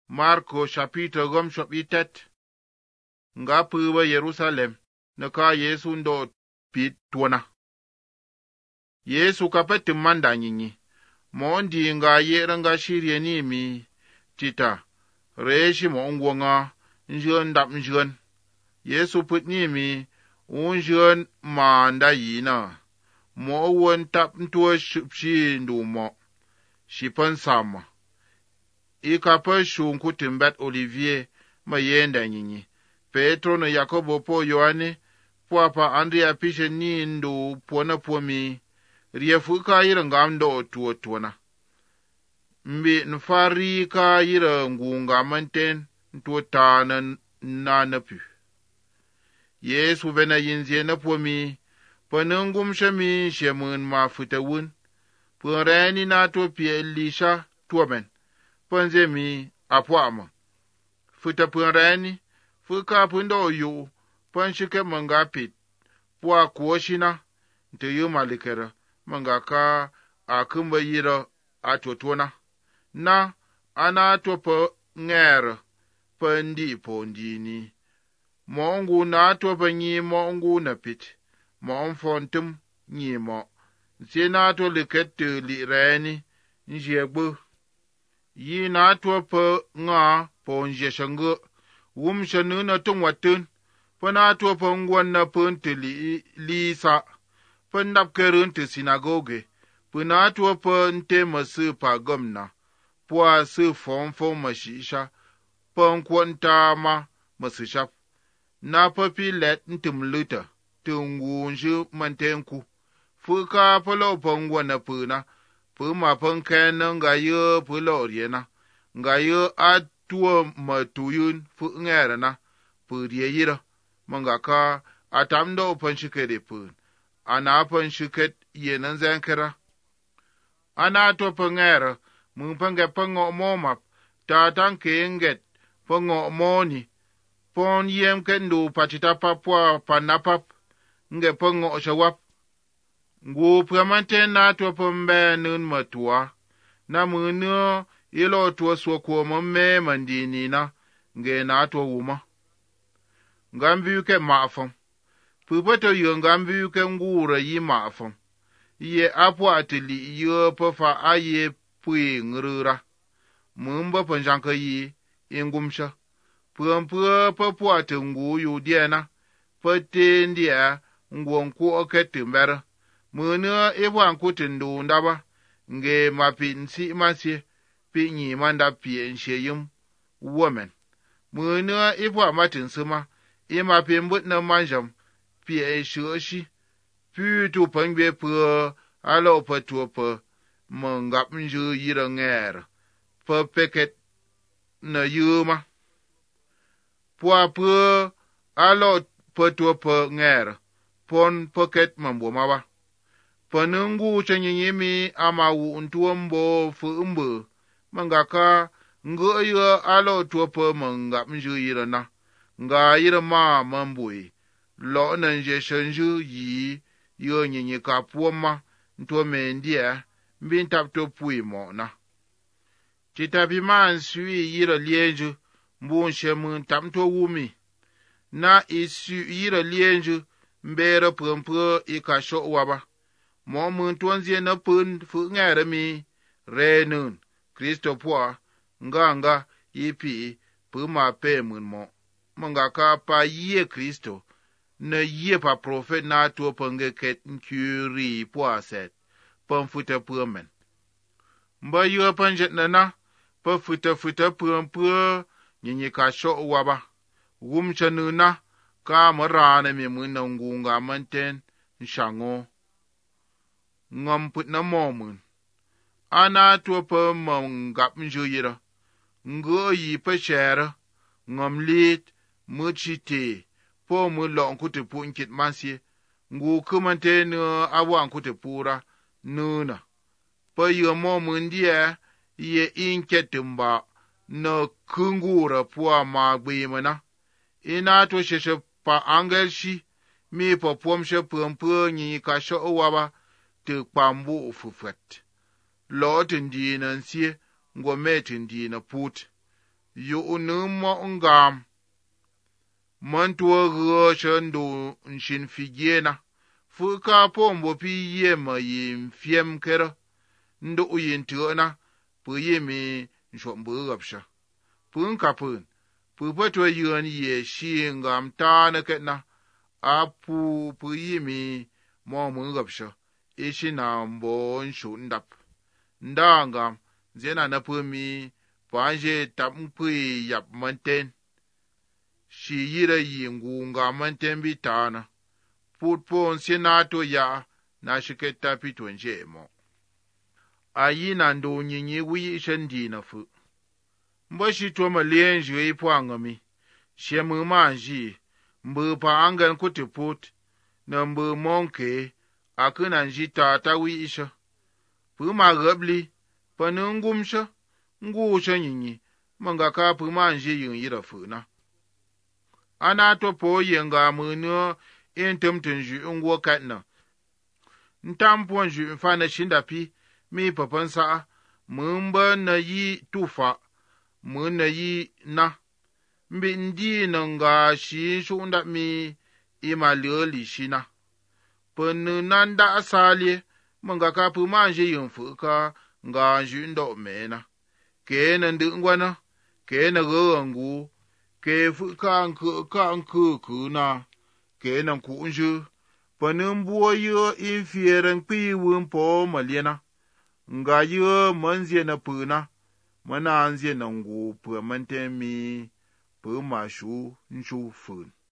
Marko chapiter gom shopitet. Nga puwa Yerusalem na ka Yesu ndo pit tuona. Yesu kapeti manda nyinyi. Mondi nga yera nga shirye nimi tita. Reshi mo nga njion dap njion. Yesu put nimi unjion manda yina. Mo won tap ntuwa shupshi ndu mo. Shipan sama. Ikapa shunku timbet Olivier ma yenda nyinyi. Petro na Yakobo po Yohane pa Andrea pishe ni ndu pona pomi riefuka yira ngamdo tuona. Mbi nfari ka yira ngunga manten tuota na napu. Yesu vena yinzie na pomi panungum shemi shemun ma futawun. Punreni na to pie Elisha tuomen. Panzemi apwama. Futa punreni fuka pundo yu panshike mangapit. Pwa kuoshina nte yu malikera mangaka akumba yira atotona. Na ana topa ngera pandi pondini. Mongu na topa nyi mongu na pit. Monfontum nyi mo. Zina to likete li reni njegbu. Yi na topa nga ponje shanga. Wumshanu na tungwatun. Pana topa ngwan na punti lisa. Pandap kerunti sinagoge. Pana topa nte masu pa gomna. Pwa su fomfo mashisha. Pankwanta ma masishap. Na papi let ntimluta. Tungunju mantenku. Fuka palo pangwa na puna. Puma pankena nga yu pulo riena. Nga yu atua matuyun fu ngera na. Puriye yira. Mangaka atamdo panshikere pun. Ana panshiket yenan zankera. Ana atua pangera. Mumpange pango momap. Tatang kenget. Pango moni. Pon yem kendo patita papwa panapap. Nge pango shawap. Ngu pramante na to pombe nun matua. Na munu ilo to swako mamme mandini na. Nge na to wuma. Ngambi ke maafam. Pupato yu ngambi ke ngura yi maafam. Iye apwa atili yu pafa aye pui ngurura. Mumba panjanka yi ingumsha. Pumpua papwa ati ngu yu diena. Pate ndia nguonku oketimbera. Muna ewa nkutindu ndaba. Nge mapi nsi masye. Pi nyi manda pi nsheyum. Woman. Muna ewa matinsuma. Ima pi mbut na manjam. Pi shoshi. Pi tu pangbe pu. Alo pa tu pa. Mangap nju yira ngera. Pa peket na yuma. Pwa pu. Alo pa tu pa ngera. Pon peket mambo mawa. Panungu chanyanyimi ama untuombo fumbu. Mangaka ngoyo alo tuopo mangap nju yirana. Nga yirama mambui. Lo nanje shanju yi yo nyenye kapuoma ntuome ndia mbintap to pui mona. Chitapima nsui yira lienju mbonshe muntamto wumi. Na isu yira lienju mbera pumpu ikasho waba. Mo mun tuanzie na pun fu ngere mi renun Kristo pwa nga ipi puma pe mun mo mangaka pa ye Kristo na ye pa prophet na to pange ket nkuri pwa set pon futa pumen mba yo panje na pa futa pumpu nyinyi ka sho waba wumchanuna ka marana mi mun na ngunga manten nshango ngam put na momun. Ana tuopa mangap njuyira. Ngo yi pa shera. Ngam lit. Muchite. Po mulo nkute pu nkit masye. Ngu kumante na awa nkute pura. Nuna. Pa yu momun diya. Ye inketimba. Na kungura puwa magbimana. Ina to sheshe pa angelshi. Mi pa pomshe pumpu nyi kasho waba. Te kpambu ufufet. Lo tindina nsie, ngome tindina put. yu nu mo ngam man tuo gơ shen do nshin figiena fu ka pombo pi ye ma yim fiem kera ndo yin tuona pu ye mi nshombu gapsha pun kapun pu patwa yun ye shi ngam ta na ketna apu pu ye mi mo mu gapsha ishi na mbo nshundap ndangam zena na pu mi panje tam pu yap manten shi yira yingu nga manten bitana putpon senato ya na shiketa pitwenje mo ayi na ndo nyinyi wi shendi na fu mbashi to malien jwe pwangami shemu manji mbu pa angan kutiput na mbu monke akuna njita ta wi isha pu ma gabli panungumsha ngusha nyinyi manga ka pu manji yin yira fu na ana to po yenga munu intum tunju ngwo katna ntampon ju mfana shindapi mi papansa mumba na yi tufa mun na yi na mbi ndi nga shi shunda mi imalili shina penu nanda asali manga ka pu manje yunfu ka nga njundo mena ke na ndingwana ke na gangu ke fu ka nku na ke na kunju penu mbuo yo infieren pi wumpo maliena nga yo manzie na puna mana anzie na ngu pu mantemi pu mashu nshu fun